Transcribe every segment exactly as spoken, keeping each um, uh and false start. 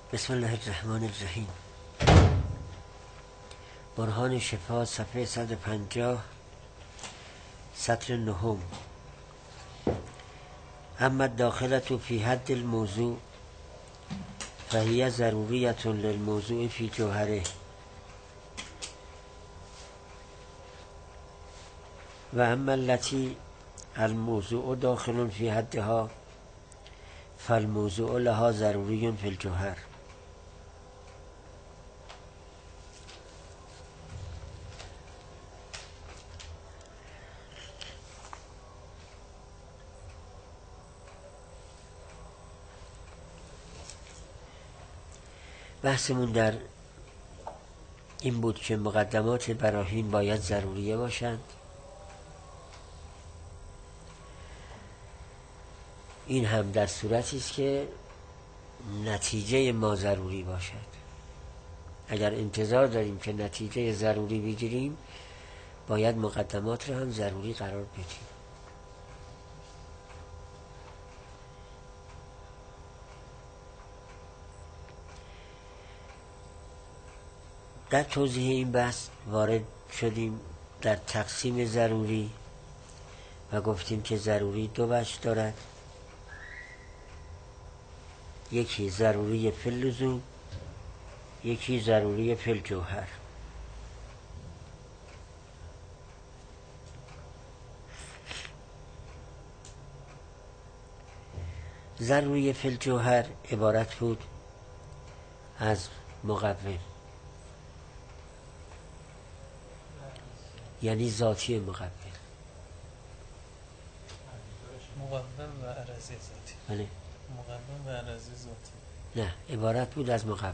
بسم الله الرحمن الرحیم. برهان شفا، صفحه صد و پنجاه، سطر نهم. اما الداخلة فی حد الموضوع فهی ضروریة للموضوع فی جوهره و اما التي الموضوع داخل فی حدها فالموضوع لها ضروری فی الجوهر. بحثمون در این بود که مقدمات براهین باید ضروریه باشند. این هم در صورتی است که نتیجه ما ضروری باشد. اگر انتظار داریم که نتیجه ضروری بگیریم باید مقدمات رو هم ضروری قرار بدیم. در توضیح این بحث وارد شدیم در تقسیم ضروری و گفتیم که ضروری دو وجه دارد. یکی ضروری فی اللزوم، یکی ضروری فی الجوهر. ضروری فی الجوهر عبارت بود از مقوم، یعنی ذاتی مقوم. مقوم و عرضی ذاتی. بله. مقوم و عرضی ذاتی. نه، عبارت بود از مقوم.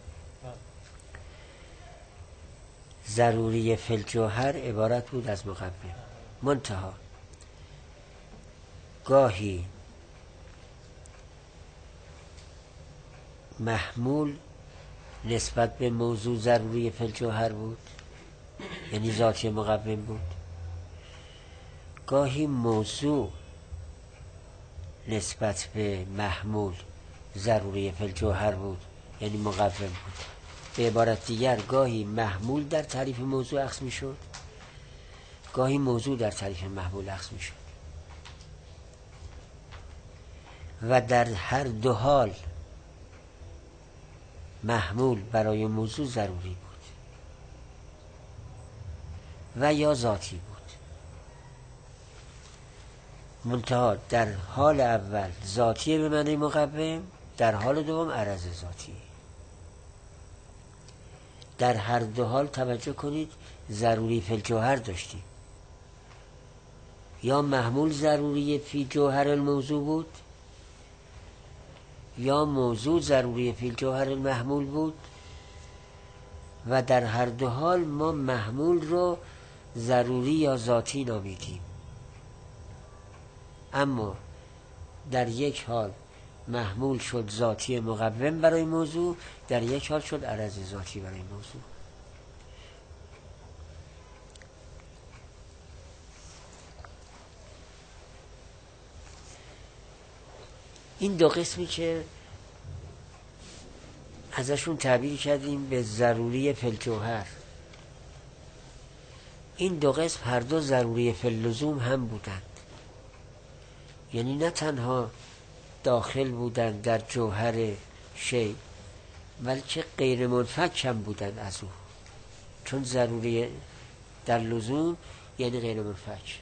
ضروری فی الجوهر عبارت بود از مقوم. منتها گاهی محمول نسبت به موضوع ضروری فی الجوهر بود، یعنی ذاتی مقوم بود. گاهی موضوع نسبت به محمول ضروری فی الجوهر بود، یعنی مقوم بود. به عبارت دیگر گاهی محمول در تعریف موضوع اخذ می شد، گاهی موضوع در تعریف محمول اخذ می شد و در هر دو حال محمول برای موضوع ضروری بود و یا ذاتی بود. منتها در حال اول ذاتی به معنی مقوم، در حال دوم عرض ذاتی. در هر دو حال توجه کنید ضروری فی الجوهر داشتیم. یا محمول ضروری فی جوهر الموضوع بود، یا موضوع ضروری فی الجوهر المحمول بود و در هر دو حال ما محمول رو ضروری یا ذاتی نامیدیم. اما در یک حال محمول شد ذاتی مقوم برای موضوع، در یک حال شد عرض ذاتی برای موضوع. این دو قسمی که ازشون تعبیر کردیم به ضروری فی الجوهر، این دو قسم هر دو ضروری فی اللزوم هم بودند. یعنی نه تنها داخل بودند در جوهر شی، بلکه غیر منفک هم بودند از او. چون ضروری در لزوم یعنی غیر منفک،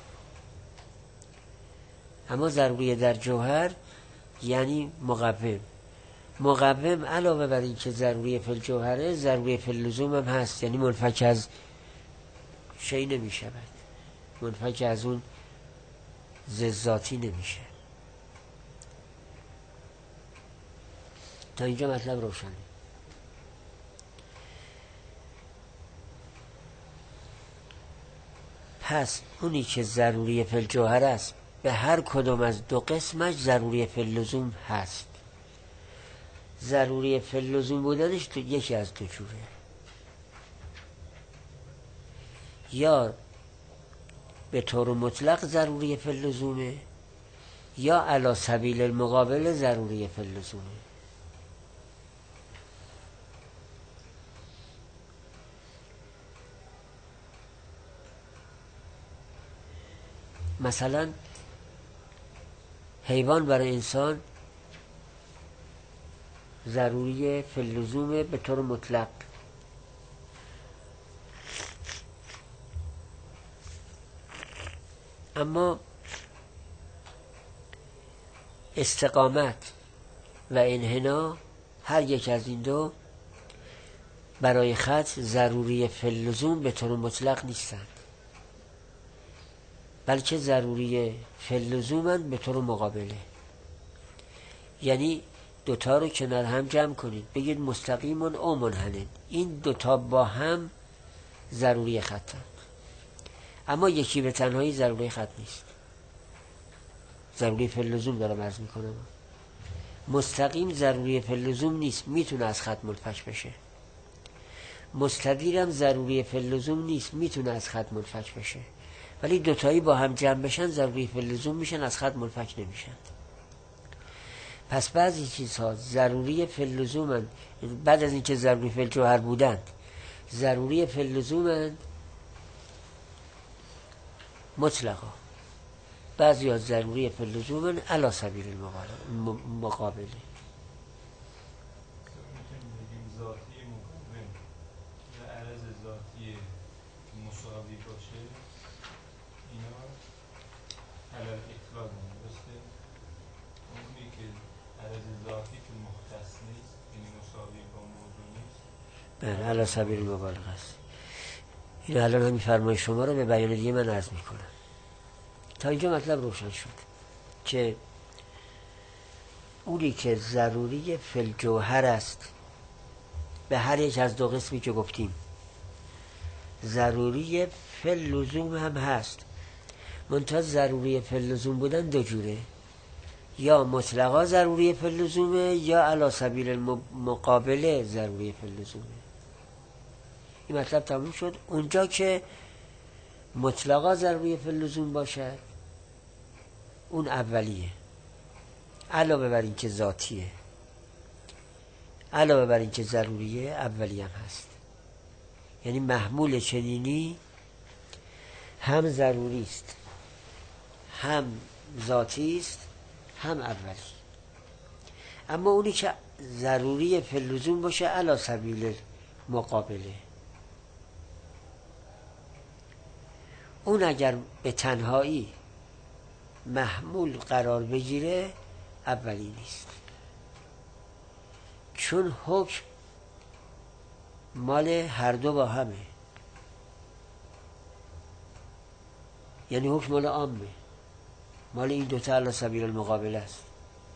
اما ضروری در جوهر یعنی مقوم. مقوم علاوه بر این که ضروری فی الجوهره، ضروری فی اللزوم هم هست، یعنی منفک از شی نمی شود، منفک از اون ذاتی نمیشه. تا اینجا مطلب روشنه. پس اونی که ضروری فی الجوهر است به هر کدام از دو قسمش ضروری فی اللزوم هست. ضروری فی اللزوم بودنش تو یکی از دو جوره: یا به طور مطلق ضروری فی اللزومه، یا علی سبیل المقابل ضروری فی اللزومه. مثلا حیوان برای انسان ضروری فی اللزوم به طور مطلق، اما استقامت و انحنا هر یک از این دو برای خط ضروری فی اللزوم به طور مطلق نیستند، بلکه ضروری فی اللزومند به طور مقابله. یعنی دوتا رو کنار هم جمع کنید، بگید مستقیمون او منحنن، این دوتا با هم ضروری خطند، اما یکی به تنهایی ضروری خط نیست. ضروری فی اللزوم دارم عرض میکنم. مستقیم ضروری فی اللزوم نیست، میتونه از خط منفک بشه. مستدیرم ضروری فی اللزوم نیست، میتونه از خط منفک بشه، ولی دوتایی با هم جمع بشن ضروری فی اللزوم میشن، از خط منفک نمیشن. پس بعضی چیزها ضروری فی اللزومن، بعد از اینکه ضروری فی الجوهر بودند ضروری فی اللزومن مطلقا، بعضی ها ضروری فی اللزومن علی سبیل المقابله. مساوی باشه اینا علل اطلاق درسته؟ اونی که عرض ذاتی که مختص نیست یعنی مساوی با موضوع نیست، بله علی سبیل المبالغه است. این الان همین فرمای شما رو به بیان دیگه من عرض میکنم. تا اینجا مطلب روشن شد که اونی که ضروری فی الجوهر است به هر یک از دو قسمی که گفتیم ضروری فی اللزوم هم هست، منتها ضروری فی اللزوم بودن دو جوره، یا مطلقا ضروری فی اللزومه یا علی سبیل المقابله ضروری فی اللزومه. این مطلب تموم شد. اونجا که مطلقا ضروری فی اللزوم باشد اون اولیه، علاوه بر این که ذاتیه، علاوه بر این که ضروریه اولیه هم هست. یعنی محمول چنینی هم ضروری است، هم ذاتی است، هم اولی. اما اونی که ضروری فی اللزوم باشه علی سبیل مقابله، اون اگر به تنهایی محمول قرار بگیره اولی نیست، چون حکم مال هر دو با همه. یعنی حکم مال عامه، مال این دوتا علی سبیل المقابله است.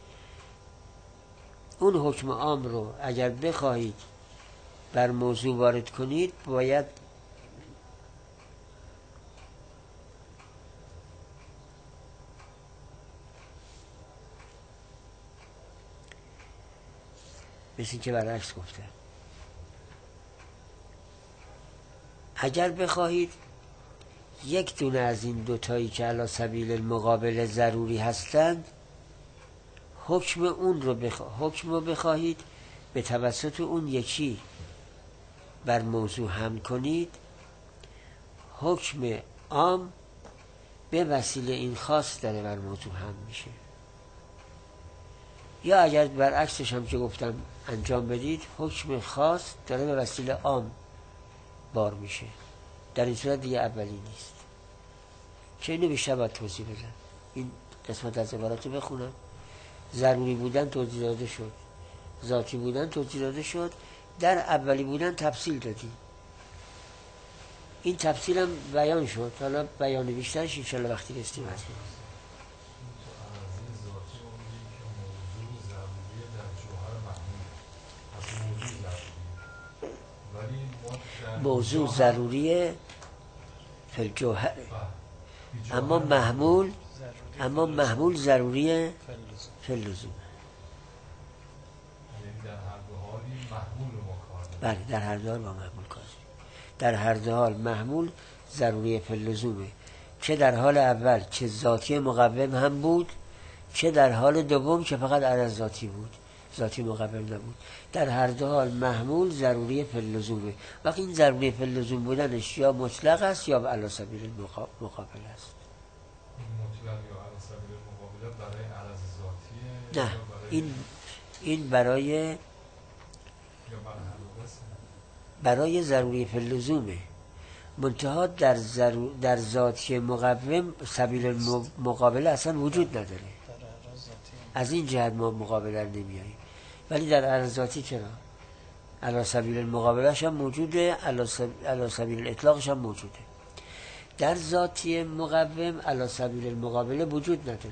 اون حکم عام رو اگر بخواهید بر موضوع وارد کنید باید مثل این که برعکس گفته، اگر بخواهید یک دونه از این دوتایی که علی سبیل المقابله ضروری هستند حکم اون رو بخوا... حکم رو بخواهید به توسط اون یکی بر موضوع هم کنید، حکم عام به وسیله این خاص داره بر موضوع هم میشه. یا اگر برعکسش هم که گفتم انجام بدید، حکم خاص داره به وسیله عام بار میشه. در این صورت دیگه اولی نیست. که اینو بیشتر باید توضیح بدم. این قسمت از عبارت رو بخونم. ضروری بودن توضیح داده شد، ذاتی بودن توضیح داده شد، در اولی بودن تفصیل دادیم. این تفصیل هم بیان شد. حالا بیان بیشترش انشاءالله وقتی رسیدیم هست. موضوع ضروریه فی الجوهر، اما محمول اما محمول ضروریه فی اللزوم. بله در هر دو حال با محمول کار، در هر دو حال محمول ضروری فی اللزومه، چه در حال اول که ذاتی مقوم هم بود، چه در حال دوم که فقط عرض ذاتی بود، ذاتی مقوم نبود. در هر دو حال محمول ضروری فی اللزومه. وقتی این ضروری فی اللزوم بودنش یا مطلق است یا علی سبیل المقابل است. نه این این برای برای ضروری فی اللزومه، منتها در ضرو... در ذاتی مقوم سبیل المقابله اصلا وجود نداره. از این جهت ما مقابله نمیاییم، ولی در اعراض ذاتی چرا؟ علی سبیل المقابلهش هم موجوده، علی سبیل الاطلاقش هم موجوده. در ذاتی مقوم علی سبیل المقابله وجود نداره.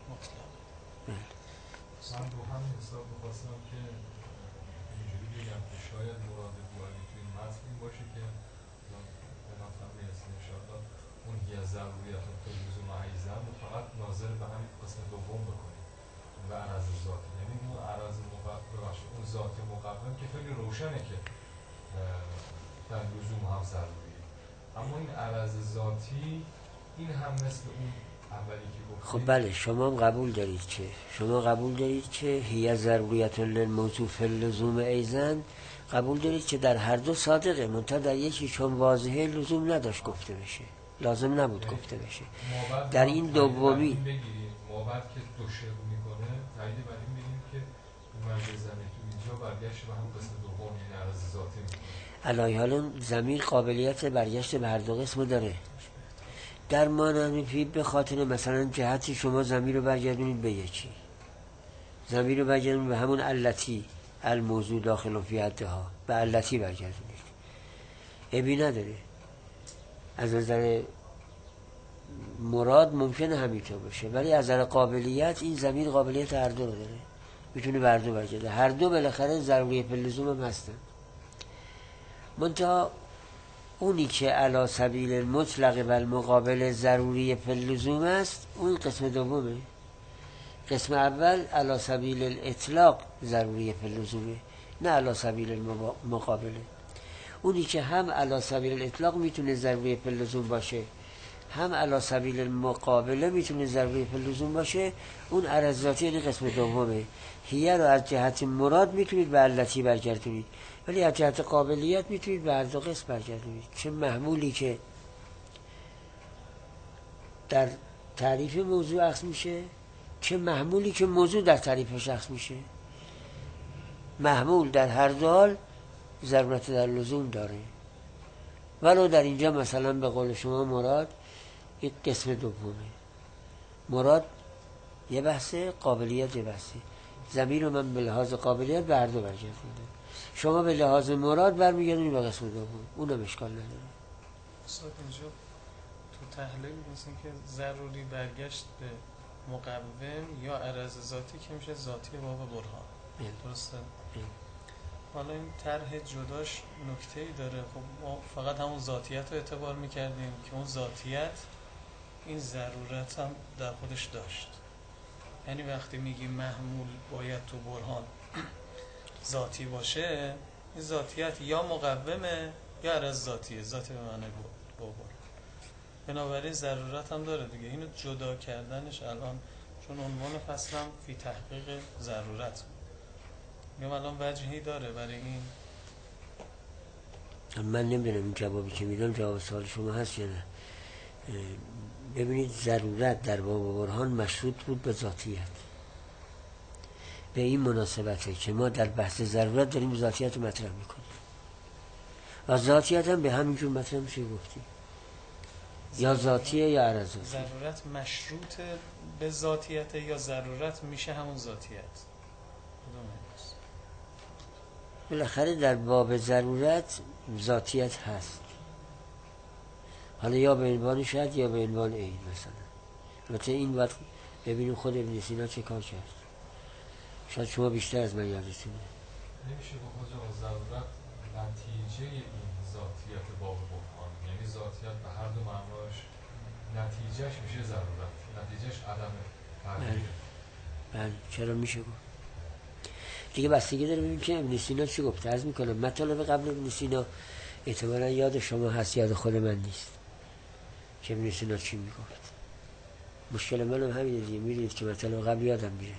من رو همین حساب می‌خواستم که اینجوری بگم که شاید مراد بواری توی متن این باشه که به نفهم میرسیم انشاءالله اون هی از ضروریت و لزوم عیزن رو فقط ناظر به همین قسم دوم بکنیم و عرض ذاتی، یعنی اون عرض مقوم ببخشید اون ذات مقوم که خیلی روشنه که در لزوم هم ضروریه، اما این عرض ذاتی این هم مثل اون اولی که گفتیم. خب بله شما هم قبول دارید که شما قبول دارید که هی ضروریت للموضوع فی اللزوم ایزن، قبول دارید که در هر دو صادقه، منتها در یکی چون واضحه لزوم نداشت گفته بشه، لازم نبود گفته بشه. در این دومی مابد که دو شروع میکنه تایید بر این بگیم که مرد زمین تو اینجا برگشت به هم قسم دوم یعنی عرض ذاتی میکنه. علایه حال ضمیر قابلیت برگشت به هر دو قسم داره. در مانفی به خاطر مثلا جهتی شما ضمیر رو برگردونید به یکی، ضمیر رو برگردونید به همون علتی الموضوع داخل فی حدها، به علتی برگردونید، عیبی نداره. از نظر مراد ممکنه همینطور باشه، ولی از نظر قابلیت این ضمیر قابلیت هر دو رو داره، میتونه به هر دو برگرده. هر دو بالاخره ضروری فی اللزوم هم هستن، منتها اونی که علی سبیل المطلق و المقابل ضروری فی اللزوم است اون قسم دومه. قسم اول علی سبیل الاطلاق ضروری فی اللزومه، نه علی سبیل المقابله. اونی که هم علی سبیل الاطلاق میتونه ضروری فی اللزوم باشه، هم علی سبیل المقابله میتونه ضروری فی اللزوم باشه، اون عرض ذاتی یعنی قسم دومه. هیه رو از جهت مراد میتونید به علتی برگردونید، ولی از جهت قابلیت میتونید به هر دو قسم برگردونید. چه محمولی که در تعریف موضوع اخذ میشه، چه محمولی که موضوع در تعریفش اخذ میشه. محمول در هر دو حال ضرورت در لزوم داره، ولو در اینجا مثلا به قول شما مراد یک قسم دومه. مراد یه بحثه، قابلیت یه بحثه. ضمیر رو من به لحاظ قابلیت به هر دو برگردونده، شما به لحاظ مراد برمیگردونی به قسم دوم، اونم اشکال نداره. استاد اینجا تو تحلیل مثل که ضروری برگشت به مقوم یا عرض ذاتی که میشه ذاتی باب برهان، درسته؟ حالا این طرح جداش نکته‌ای داره. خب ما فقط همون ذاتیت رو اعتبار میکردیم که اون ذاتیت این ضرورت هم در خودش داشت، یعنی وقتی میگیم محمول باید تو برهان ذاتی باشه، این ذاتیت یا مقومه یا عرض ذاتیه، ذاتی به معنی بابر، بنابراین ضرورت هم داره دیگه. اینو جدا کردنش الان چون عنوان فصلم فی تحقیق ضرورت، میگم الان وجهی داره برای این. من نمیدونم این جوابی که میدم جواب سوال شما هست یا نه. ببینید ضرورت در باب برهان مشروط بود به ذاتیت، به این مناسبته که ما در بحث ضرورت داریم ذاتیت رو مطرح میکنیم و ذاتیت هم به همینجور مطرح میشه گفتیم، یا ذاتیه یا عرض ذاتی. ذرورت مشروط به ذاتیت یا ضرورت میشه همون ذاتیت؟ بالاخره در باب ضرورت ذاتیت هست، حالا یا به عنوان شاید یا به عنوان عین مثلا. البته این وقت ببینیم خود ابن سینا چه کار کرد، شاید شما بیشتر از من یادتونه. نمیشه بخواد جا ضرورت نتیجه این ذاتیت باب برهان، یعنی ذاتیت به هر دو معناش نتیجهش میشه ضرورت، نتیجهش عدم تغییر. بله چرا میشه گفت دیگه، بستگی داره ببینیم که ابن سینا چی گفت. عرض میکنم مطالب قبل ابن سینا احتمالا یاد شما هست، یاد خود من نیست که ابن سینا چی میگفت. مشکل من هم همینه دیگه، میدونید که مطالب قبل یادم میره.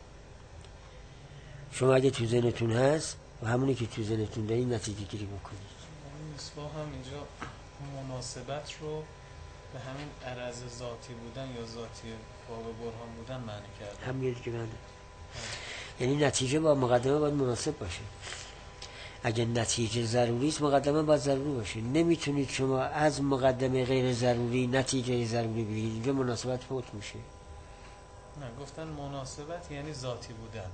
شما اگه تو ذهنتون هست و همونی که تو ذهنتون دارید نتیجه گیری بکنید. این مصباح هم اینجا مناسبت رو به همین عرض ذاتی بودن یا ذاتی باب برهان بودن معنی کرد. همین که من یعنی نتیجه با مقدمه باید مناسب باشه. اگه نتیجه ضروری است مقدمه باید ضروری باشه. نمیتونید شما از مقدمه غیر ضروری نتیجه ضروری بگیرید، اینجا مناسبت فوت میشه. نه گفتن مناسبت یعنی ذاتی بودن.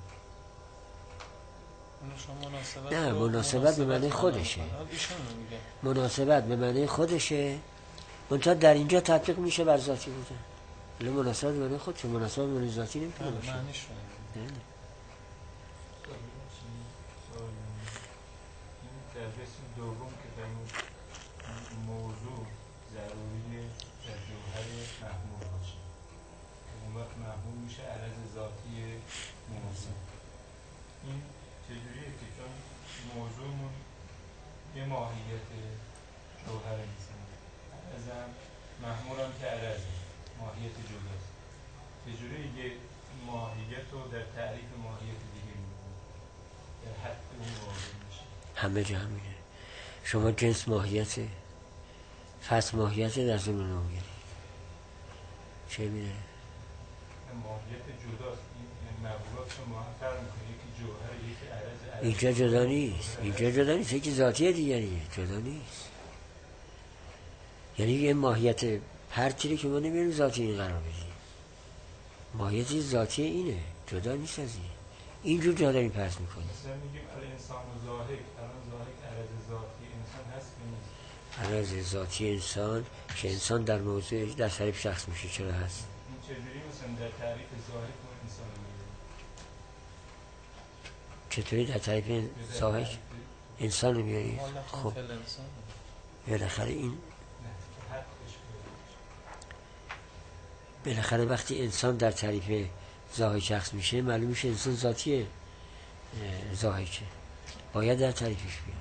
شما مناسبت نه مناسبت به معنی خودشه. مناسبت به معنی خودشه، منتها در اینجا تطبیق میشه بر ذاتی بودن. ولی مناسبت به معنی خودشه، مناسبت به معنی ذاتی نمیتونه باشه. معنیش این در قسم دوم که فرمود موضوع ضروری در جوهر محمول باشه، اون وقت محمول میشه عرض ذاتی موضوع. این چجوریه که چون موضوعمون یه ماهیت جوهر نیستن، عرضم محمول هم که عرض ماهیت جداست، چجوری یه ماهیت رو در تعریف ماهیت دیگه میبود در حد اون واضح میشه؟ همه جا همینه. شما جنس ماهیته، فصل ماهیته در ضمن نمیگیرید، چه میده؟ ماهیت جداست. این مبولات شما فرق میکنه یکی جوهر یکی عرض. اینجا جدا نیست، اینجا جدا نیست، یکی ذاتی دیگریه، جدا نیست. یعنی یه ماهیت هر چیزی که ما نمیریم ذاتی این قرار بدیم، ماهیتی ذاتی اینه، جدا نیست از این. اینجور جا داریم پرس میکنیم. مثلا میگیم الانسان و زاهد، الان زاهد عرض ذاتی انسان هست که نیست؟ عرض ذاتی انسان که انسان در موضوع در تعریف شخص میشه، چرا هست؟ این چجوری مثلا در تعریف زاهد ما انسان میگیم؟ چطوری در تعریف زاهد انسان رو میارید؟ خب بالاخره این بالاخره وقتی انسان در تعریف ذاهد شخص میشه معلوم میشه انسان ذاتی ذاهده، باید در تعریفش بیاد،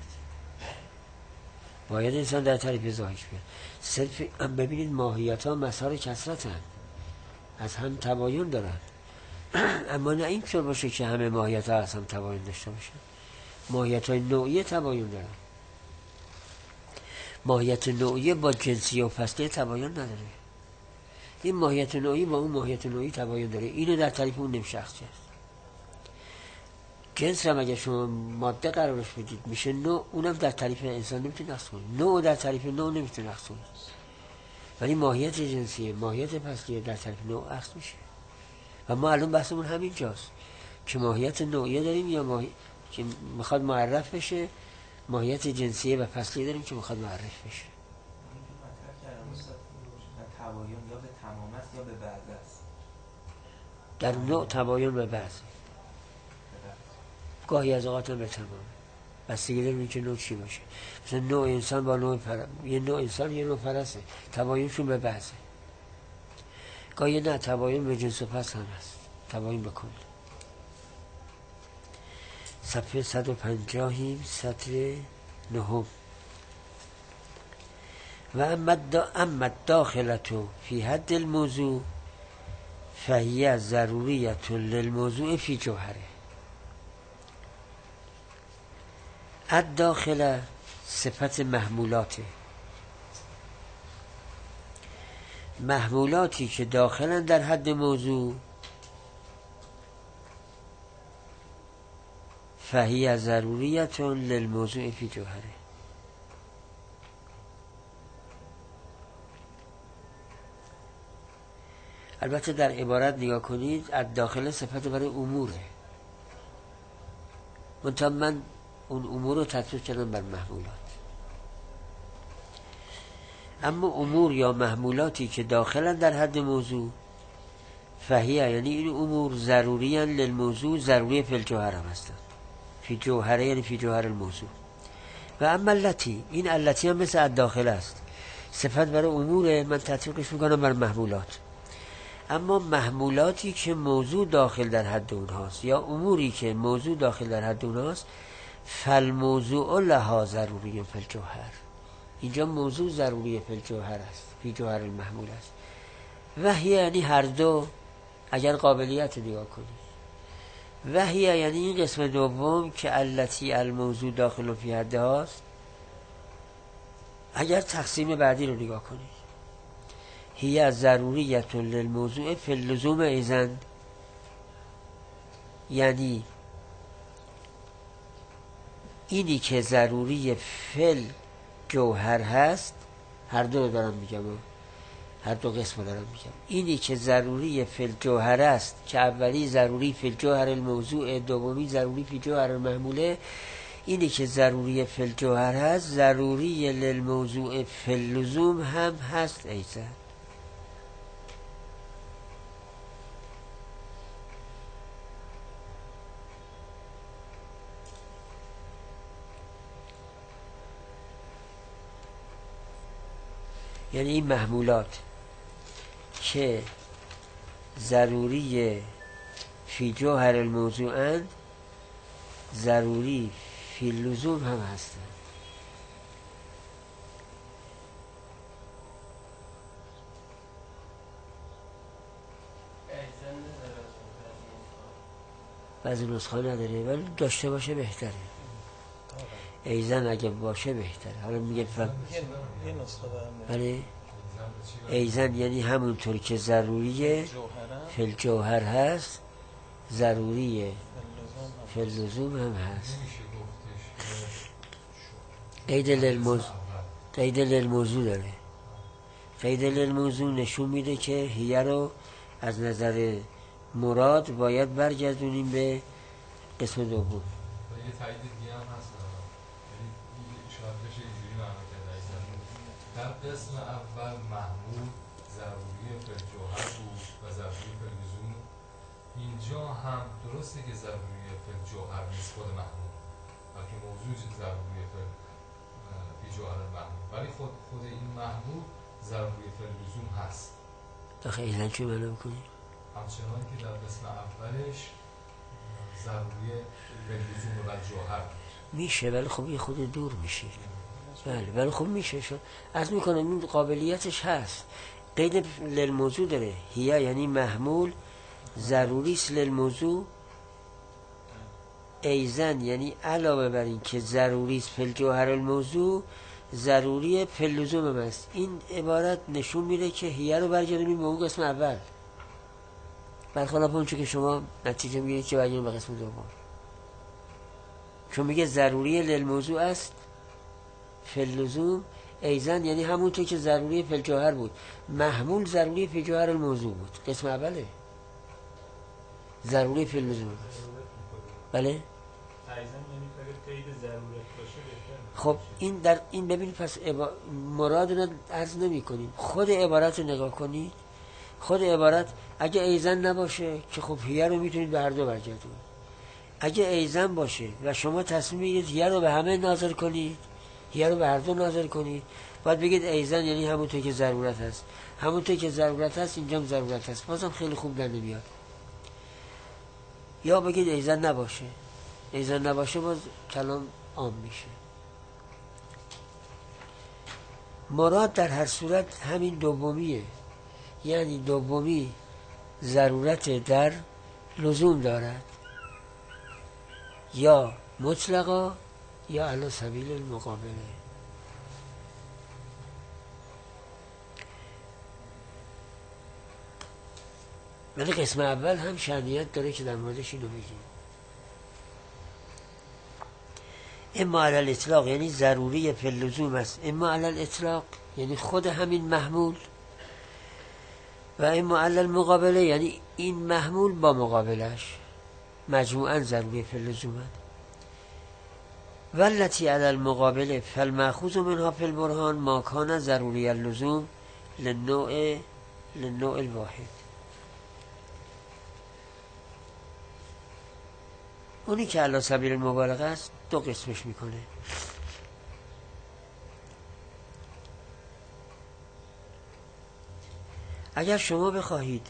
باید انسان در تعریف ذاهدش بیاد. صرف ببینید ماهیت ها مسار کثرت هست، از هم تباین دارن، اما نه اینطور باشه که همه ماهیت ها از هم تباین داشته باشن. ماهیت های نوعی تباین دارن، ماهیت نوعی با جنسی و فصلی تباین نداره. این ماهیت نوعی با اون ماهیت نوعی تباین داره، اینو در تعریف اون نیم شخصی هست. جنس هم اگر شما ماده قرارش بدید میشه نوع، اونم در تعریف انسان نمیتونه نقص کنه، نوع در تعریف نوع نمیتونه نقص کنه، ولی ماهیت جنسیه ماهیت فصلیه در تعریف نوع نقص میشه. و ما الان بحثمون همین جاست که ماهیت نوعیه داریم یا ماهی... که میخواد معرف بشه، ماهیت جنسیه و فصلیه داریم که میخواد معرف بشه. تباین یا به تمام است یا به بعض است. در نوع تباین به بعض، گاهی از اوقات به تمام، بستگی داره این که نوع چی باشه. مثلا نوع انسان با نوع پر... یه نوع انسان یه نوع فرسه، تباینشون به بعضه. گاهی نه تباین به جنس و پس هم هست، تباین بکن. صفحه صد و پنجاهیم سطر نهم. و اما داخلتو فی حد الموضوع فهی ضروریت للموضوع فی جوهره. الداخله صفت محمولاته، محمولاتی که داخلن در حد موضوع فهی ضروریت للموضوع فی جوهره. البته در عبارت نگاه کنید، از داخل صفت برای اموره، منتها من اون امور رو تطبیق کردم بر محمولات. اما امور یا محمولاتی که داخلن در حد موضوع فهیه، یعنی این امور ضروری هن للموضوع، ضروری فی الجوهر هم هستن. فی جوهره یعنی فی جوهر الموضوع. و اما التی، این التی هم مثل الداخل است، صفت برای اموره، من تطبیقش میکنم بر محمولات. اما محمولاتی که موضوع داخل در حد اونهاست یا اموری که موضوع داخل در حد اونهاست، فالموضوع لها ضروری فی الجوهر، اینجا موضوع ضروری فی الجوهر است، فی جوهر المحمول است. وحی یعنی هر دو، اگر قابلیت نگاه کنید. وحی یعنی این قسم دوم که التی الموضوع داخل فی حد هاست، اگر تقسیم بعدی رو نگاه کنید، هی ضروریت للموضوع فی اللزوم ایزن، یعنی اینی که ضروری فل جوهر هست، هر دو رو دارم میگم، هر دو قسم رو دارم میگم. اینی که ضروری فل جوهر است که اولی ضروری فل جوهر الموضوع، دومی ضروری فی جوهر المحموله، اینی که ضروری فل جوهر هست ضروری للموضوع فل لزوم هم هست ایسا. یعنی این محمولات که ضروری فی جوهر الموضوعند ضروری فی لزوم هم هستند. بعضی نسخه نداره ولی داشته باشه بهتره. ایزن اگه باشه بهتره. حالا میگه فهم یه نسخه دارم. ولی ایزن یعنی همونطور که ضروریه فی الجوهر هست ضروریه فی اللزوم هم هست. قید للموضوع قید للموضوع داره. قید للموضوع نشون میده که هیه رو از نظر مراد باید برگردونیم به قسم دوم. یه تایید دیگه هم هست، یعنی شاید بشه اینجوری معنی کرد در قسم اول محمول ضروری فی‌الجوهر بود و ضروری فی‌اللزوم. اینجا هم درسته که ضروری فی‌الجوهر نیست خود محمول، بلکه موضوع ضروری فی‌جوهر محمول، ولی خود خود این محمول ضروری فی‌اللزوم هست. دقیقاً چی معلوم کنی؟ همچنان که در قسم اولش ضروری فی‌اللزوم و جوهر میشه، ولی خب یه خود دور میشه. بله ولی خب میشه شد. از میکنم این قابلیتش هست. قید للموضوع داره. هیه یعنی محمول ضروری است للموضوع. ایزن یعنی علاوه بر این که ضروری است فی جوهر الموضوع ضروری فی اللزوم هم است. این عبارت نشون میده که هیه رو برگردونیم به اون قسم اول، برخلاف اون چه که شما نتیجه میگیرید که برگردونیم به قسم دوم. چون میگه ضروری للموضوع است فی اللزوم. ایزن یعنی همونطور که ضروری فی الجوهر بود. محمول ضروری فی جوهر الموضوع بود. قسم اوله ضروری فی اللزوم است. بله ایزن یعنی قید ضرورت باشه بهتره. خب این در این ببینید پس عبا... مراد رو عرض نمی کنیم. خود عبارت رو نگاه کنید. خود عبارت اگه ایزن نباشه که خب هیه رو میتونید به هر دو برگردونید. اگه ایزن باشه و شما تصمیم بگیرید هیه رو به همه ناظر کنید، هیه رو به هر دو ناظر کنید، باید بگید ایزن یعنی همونطور که ضرورت هست. همونطور که ضرورت هست اینجا هم ضرورت هست. بازم خیلی خوب در نمیاد. یا بگید ایزن نباشه. ایزن نباشه باز کلام عام میشه. مراد در هر صورت همین دومیه. یعنی دومی ضرورت در لزوم دارد، یا مطلقا یا علی سبیل المقابله. ولی قسم اول هم شأنیت داره که در موردش اینو بگیم. اما علی الاطلاق یعنی ضروری فی اللزوم است، اما علی الاطلاق یعنی خود همین محمول، و اما علی المقابله یعنی این محمول با مقابلش مجموعاً ضروری فی اللزوم است. والتی علی المقابله فالمأخوذ منها فی البرهان ما کان ضروری اللزوم للنوع للنوع الواحد. اونی که علی سبیل المبالغه است دو قسمش میکنه. اگر شما بخواهید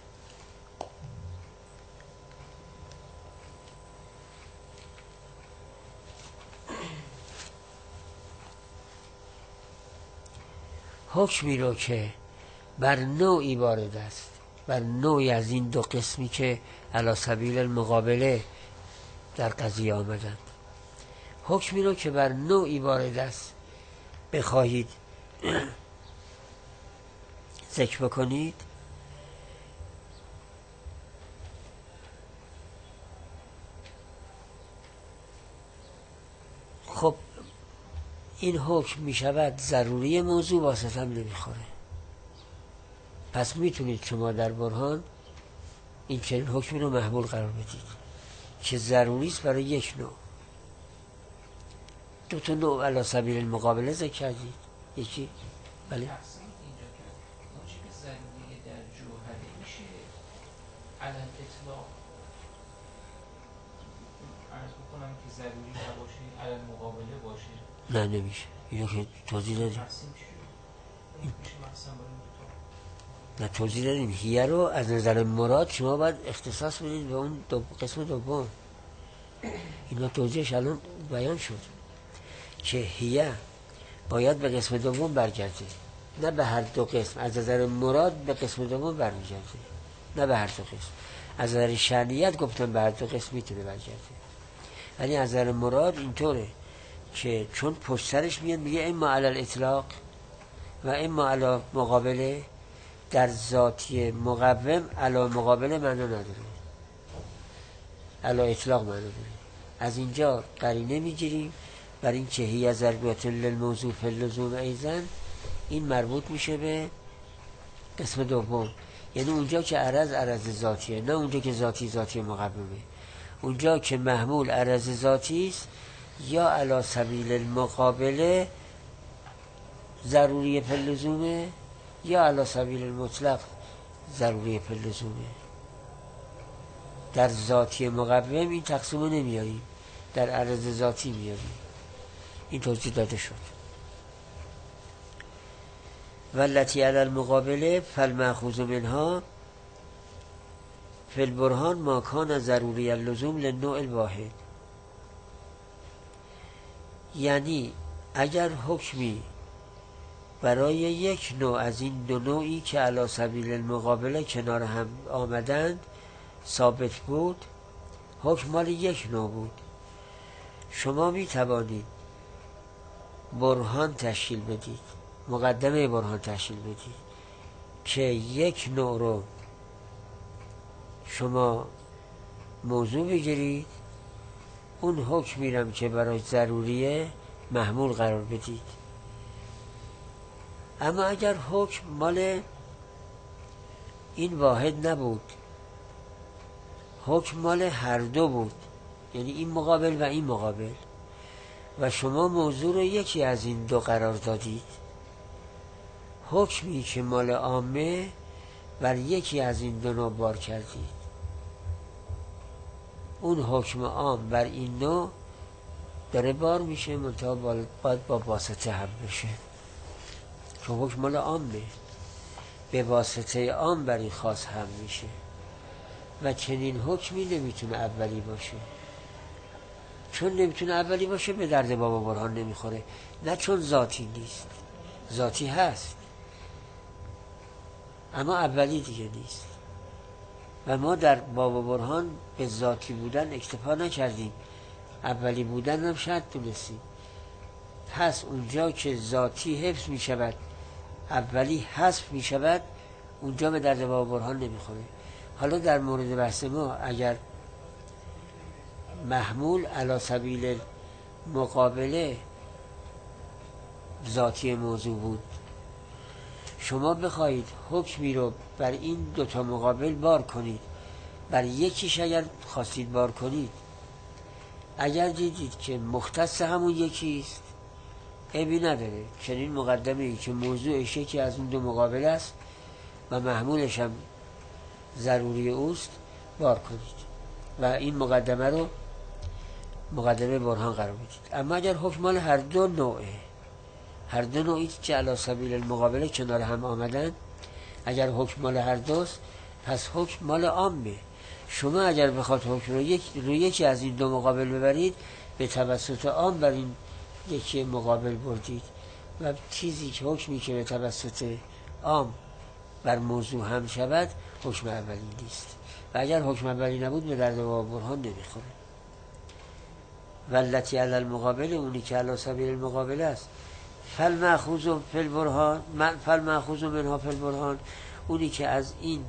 حکمی رو که بر نوعی وارد است، بر نوعی از این دو قسمی که علی سبیل المقابله در قضیه آمدند، حکمی رو که بر نوعی وارد است بخواهید ذکر بکنید، خب این حکم می شود ضروری موضوع، واسطه هم نمیخوره. پس میتونید شما در برهان این چنین حکمی رو محمول قرار بدید که ضروری است برای یک نوع. دو تا نوع علی سبیل المقابله ذکر کردید. یکی بله تقسیم اینجا که اون چی که ضروری در جوهره میشه علی الاطلاق عرض بکنم که ضروری نباشه علی المقابله باشه. نه نمیشه. اینو که توضیح دادیم. تقسیم چیه؟ این میشه مقسم برای دو تا. نه توضیح دادیم. هیه رو از نظر مراد شما باید اختصاص بدید به اون دو قسم دوم. اینا توضیحش الان بیان شد که هیه باید به قسم دوم برگرده، نه به هر دو قسم. از نظر مراد به قسم دوم برمیگرده، نه به هر دو قسم. از نظر شرعیت گفتم به هر دو قسم میتونه برگرده، ولی از نظر مراد اینطوره که چون پشت سرش میاد میگه اما علی الاطلاق و اما علی مقابله، در ذاتی مقوم علی مقابله معنا نداره، علی اطلاق معنا داره. از اینجا قرینه میگیریم بر این که هی ضربیت للموضوع فی اللزوم ایضا، این مربوط میشه به قسم دوم. یعنی اونجا که عرض عرض ذاتیه، نه اونجا که ذاتی ذاتی مقومه. اونجا که محمول عرض ذاتی است یا علی سبیل المقابله ضروری فی اللزومه یا علی سبیل المطلق ضروری فی اللزومه. در ذاتی مقوم این تقسیم نمیاریم، در عرض ذاتی میاریم. این توضیح داده شد. والتی علی المقابله فالمأخوذ منها فی البرهان ما کان ضروری اللزوم للنوع الواحد. یعنی اگر حکمی برای یک نوع از این دو نوعی که علی سبیل المقابله کنار هم آمدند ثابت بود، حکم مال یک نوع بود، شما می توانید برهان تشکیل بدید، مقدمه برهان تشکیل بدید که یک نوع رو شما موضوع بگیرید، اون حکم میرم که برای ضروریه محمول قرار بدید. اما اگر حکم مال این واحد نبود، حکم مال هر دو بود، یعنی این مقابل و این مقابل، و شما موضوع رو یکی از این دو قرار دادید، حکمی که مال عامه بر یکی از این دو نوع بار کردید، اون حکم عام بر این نوع داره بار میشه، منتها باید با واسطه هم بشه، چون حکم مال عامه به واسطه عام بر این خاص هم میشه و چنین حکمی نمیتونه اولی باشه. چون نمیتونه اولی باشه به درد باب برهان نمیخوره، نه چون ذاتی نیست، ذاتی هست اما اولی دیگه نیست. و ما در باب برهان به ذاتی بودن اکتفا نکردیم، اولی بودن هم شرط دونستیم. پس اونجا که ذاتی حفظ می شود، اولی حذف می شود، اونجا به درد باب برهان نمیخوره. حالا در مورد بحث ما اگر محمول علی سبیل مقابله ذاتی موضوع بود، شما بخواهید حکمی رو بر این دوتا مقابل بار کنید، بر یکیش اگر خواستید بار کنید، اگر دیدید که مختص همون یکیست عیبی نداره، چنین مقدمه ای که موضوعش یکی از اون دو مقابل است و محمولش هم ضروری اوست بار کنید و این مقدمه رو مقدمه برهان قرار بدید. اما اگر حکم مال هر دو نوعه، هر دو نوعی که علی سبیل المقابله کنار هم آمدن، اگر حکم مال هر دوست، پس حکم مال عامه. شما اگر بخواد حکم رو یک رو یکی از این دو مقابل ببرید، به توسط عام بر این یکی مقابل بردید و چیزی که حکمی که به توسط عام بر موضوع هم شود حکم اولی نیست و اگر حکم اولی نبود به درد باب برهان نمیخوره. والتی علی المقابل، اونی که علی سبیل المقابل است، فالمأخوذ فی البرهان فالمأخوذ منها فی البرهان، اونی که از این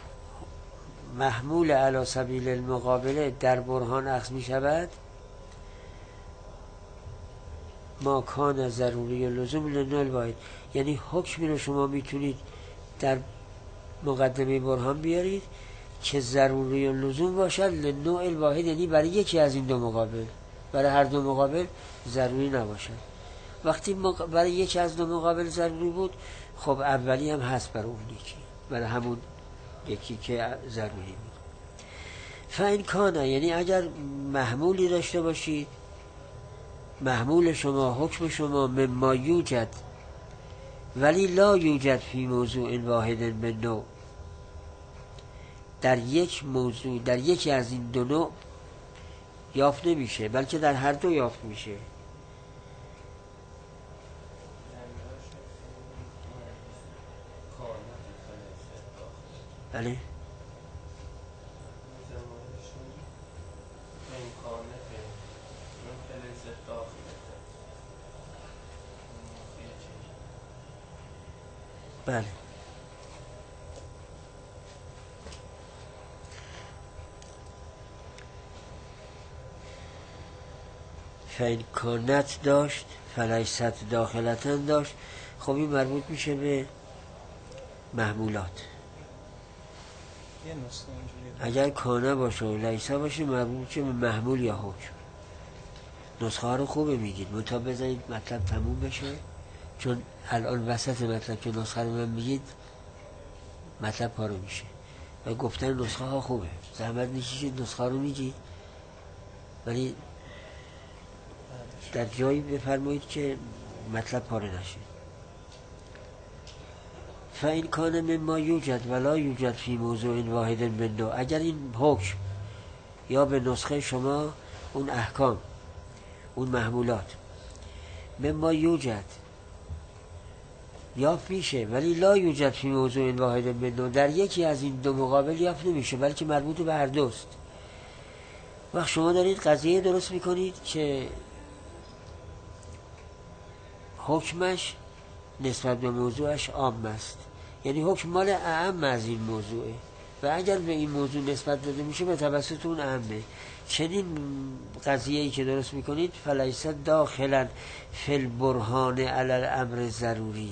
محمول علی سبیل المقابله در برهان اخذ می شود، ما کان ضروری لزوم لنوع الواحد، یعنی حکمی رو شما میتونید در مقدمه برهان بیارید که ضروری لزوم باشد لنوع الواحد، یعنی برای یکی از این دو مقابل، برای هر دو مقابل ضروری نباشد. وقتی برای یکی از دو مقابل ضروری بود، خب اولی هم هست برای اون یکی، برای همون یکی که ضروری بود. فاین کانه، یعنی اگر محمولی داشته باشید، محمول شما، حکم شما مما یوجد ولی لا یوجد فی موضوع واحد من نوع، در یک موضوع، در یکی از این دو نوع یافت نمیشه، بلکه در هر دو یافت میشه. بله بله فین کانت داشت فلیست داخلتن داشت. خب این مربوط میشه به محمولات. اگر کانه باشه و لیسه باشه مربوط میشه به محمول یا حکم. نسخه ها رو خوبه میگید، منتها بذارید مطلب تموم بشه، چون الان وسط مطلب که نسخه رو من میگید مطلب پارو میشه و گفتن نسخه ها خوبه، زحمت نکشید نسخه رو میگید، ولی در جایی بفرمایید که مطلب پاره نشه. فاین کان مما یوجد ولا یوجد فی موضوع واحد من نوع، اگر این حکم یا به نسخه شما اون احکام، اون محمولات مما یوجد یافت میشه ولی لا یوجد فی موضوع واحد من نوع، در یکی از این دو مقابل یافت نمیشه، بلکه مربوط به هر دوست. وقت شما دارید قضیه درست میکنید که حکمش نسبت به موضوعش عام است، یعنی حکم مال اعم از این موضوعه و اگر به این موضوع نسبت داده میشه به توسط اون اعمه. چنین قضیه‌ای که درست میکنید فلیست داخلا فی البرهان علی الامر ضروری،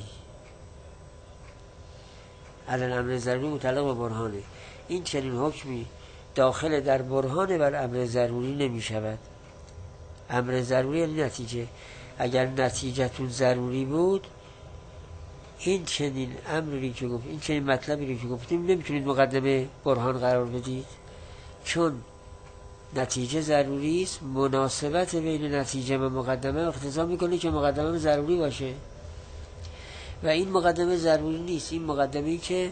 علی الامر ضروری متعلق به برهانه، این چنین حکمی داخل در برهان بر امر ضروری نمیشود. امر ضروری یعنی نتیجه، اگر نتیجهتون ضروری بود این چنین امری که گفت، این چنین مطلبی که گفتیم نمیتونید مقدمه برهان قرار بدید، چون نتیجه ضروری است. مناسبت بین نتیجه و مقدمه اقتضا میکنه که مقدمه ضروری باشه و این مقدمه ضروری نیست. این مقدمه‌ای که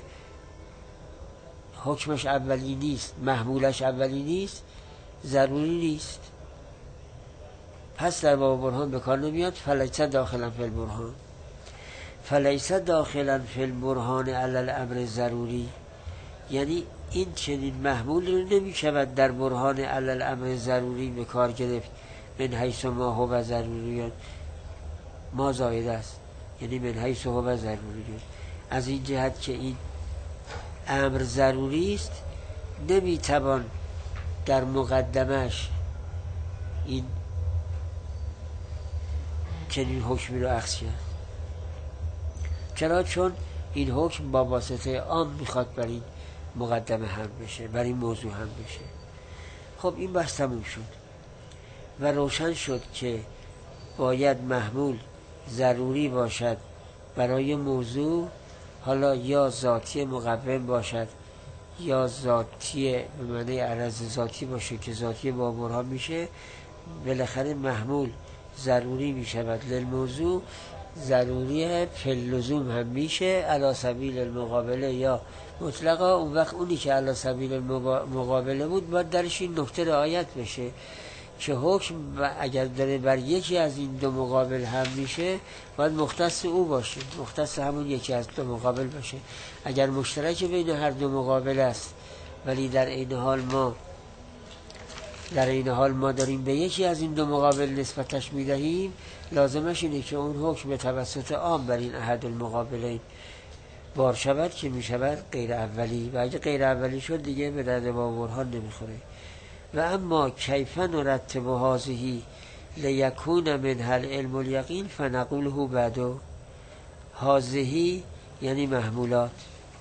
حکمش اولی نیست، محمولش اولی نیست، ضروری نیست، پس در باب برهان به کار نمیاد. فلیس داخلا فی البرهان، فلیس داخلا فی البرهان علی الامر ضروری، یعنی این چنین محمول رو نمی شود در برهان علی الامر ضروری به کار گرفت. من حیث ما هو ضروری، ما زاید است، یعنی من حیث هو ضروری، از این جهت که این امر ضروری است نمی توان در مقدمش این چنین حکمی رو اخذ کرد. چرا؟ چون این حکم با واسطه عام میخواد بر این مقدمه هم بشه، بر این موضوع هم بشه. خب این بحث تموم شد و روشن شد که باید محمول ضروری باشد برای موضوع، حالا یا ذاتی مقوم باشد یا ذاتی به معنی عرض ذاتی باشه که ذاتی با برهان میشه. بالاخره محمول ضروری میشود للموضوع، ضروری فی اللزوم هم میشه علی سبیل المقابله یا مطلقا. اون وقت اونی که علی سبیل المقابله بود باید درش این نکته رعایت بشه که حکم اگر داره بر یکی از این دو مقابل هم میشه باید مختص او باشه، مختص همون یکی از دو مقابل باشه. اگر مشترک بین هر دو مقابل است ولی در این حال ما در این حال ما داریم به یکی از این دو مقابل نسبتش میدهیم، لازمش اینه که اون حکم به توسط عام بر این احد المقابلین بار شود که میشود غیر اولی، و اگه غیر اولی شد دیگه به درد با برهان نمیخوره. و اما کیفن و رتب و حاضهی لیکون منها العلم الیقین فنقوله بعدو هذه یعنی محمولات.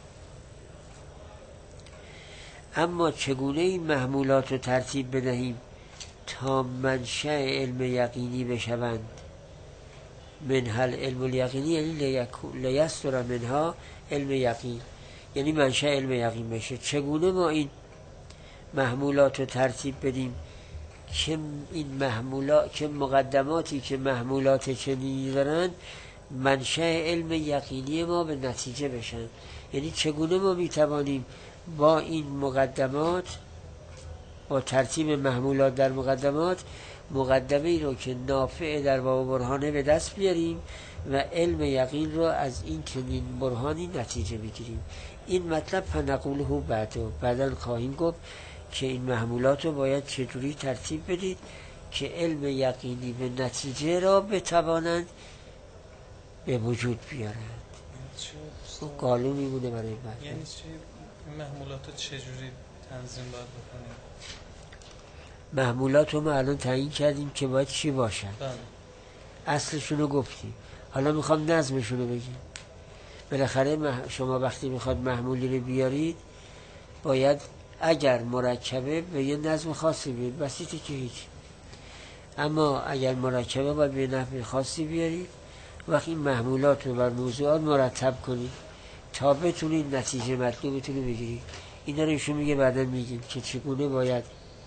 اما چگونه این محمولات رو ترتیب بدهیم تا منشأ علم یقینی بشوند؟ منها العلم الیقینی یعنی لیستر منها علم یقین، یعنی منشأ علم یقین بشه. چگونه ما این محمولات رو ترتیب بدیم که این محمولات که مقدماتی که محمولات چنینی دارن منشأ علم یقینی ما به نتیجه بشن؟ یعنی چگونه ما میتوانیم با این مقدمات، با ترتیب محمولات در مقدمات، مقدمه ای رو که نافع در باب برهانه به دست بیاریم و علم یقین رو از این چنین برهانی نتیجه بگیریم. این مطلب فنقوله بعدو، بعداً خواهیم گفت که این محمولات رو باید چجوری ترتیب بدید که علم یقینی به نتیجه را بتوانند به وجود بیارند. اون قالون میمونه برای بعد. یعنی چه محمولات رو چجوری تنظیم باید بکنیم؟ محمولات رو ما الان تعیین کردیم که باید چی باشن. بله. اصلشون رو گفتیم، حالا میخوام نظمشون رو بگیم. بالاخره شما وقتی میخواد محمولی رو بیارید باید اگر مرکبه به یه نظم خاصی بیارید، بسیطه که هیچ. اما اگر مرکبه باید به نحو خاصی بیارید، وقتی این محمولات رو بر موضوعات مرتب کنید تا بتونید نتیجه مطلوبتون رو بگیرید. اینا رو ایشون میگه بعدا میگیم که چگونه باید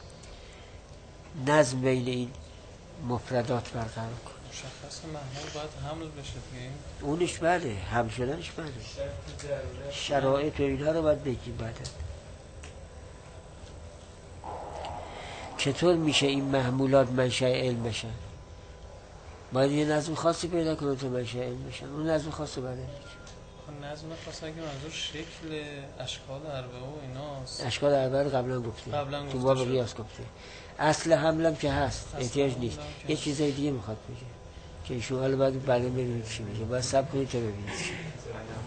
نظم بین این مفردات برقرار کنید. مشخص محمول باید حمل بشه دیگه. اونش بله، هم شدنش بله، شرایط و اینها رو باید بگیم بعدا. چطور میشه این محمولات منشأ علم بشن؟ باید یه نظم خاصی پیدا کنه تا منشأ علم بشن. اون نظم خاصی بعدا میگه. نظم خاصی که منظور شکل اشکال اربعه و ایناست. اشکال اربعه رو قبلا گفتیم، قبلا تو باب قیاس گفتیم. اصل حملم که هست، احتیاج نیست. یه چیزای دیگه میخواد بگه که ایشون حالا باید بعدا ببینید چی میگه. باید صبر کنید تا ببینید.